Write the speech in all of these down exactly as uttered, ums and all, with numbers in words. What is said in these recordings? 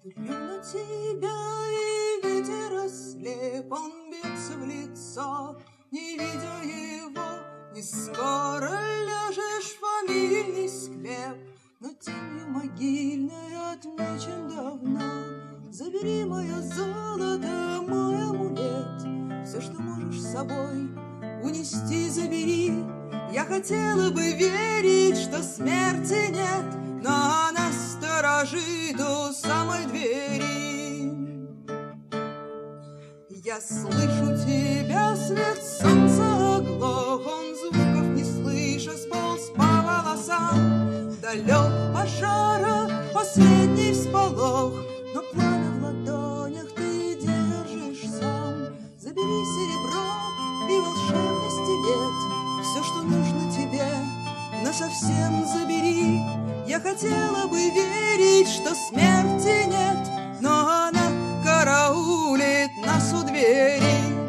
Смотрю на тебя, и ветер ослеп, он бьется в лицо, не видя его, не скоро ляжешь в фамильный склеп. Но тенью могильной отмечен давно. Забери мое золото, мой амулет, все, что можешь с собой унести, забери. Я хотела бы верить, что смерти нет, но она сторожит у самой двери. Я слышу тебя, свет солнца оглох, он звуков не слыша сполз по волосам. Далек пожара последний всполох, но пламя в ладонях ты держишь сам. Забери серебро и волшебности нет, все, что нужно тебе, насовсем забери. Я хотела бы верить, что смерти нет, но она караулит нас у двери.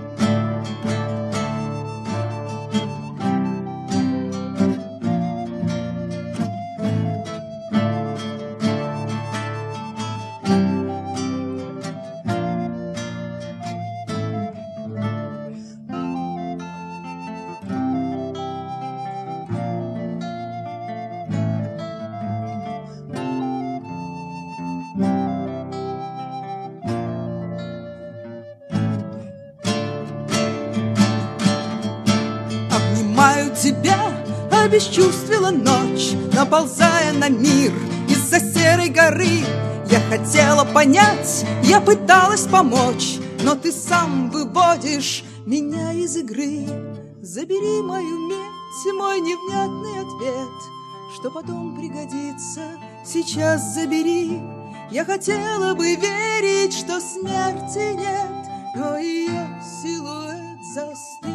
Тебя обесчувствила ночь, наползая на мир из-за серой горы. Я хотела понять, я пыталась помочь, но ты сам выводишь меня из игры. Забери мою медь, мой невнятный ответ, что потом пригодится, сейчас забери. Я хотела бы верить, что смерти нет, но ее силуэт застыл.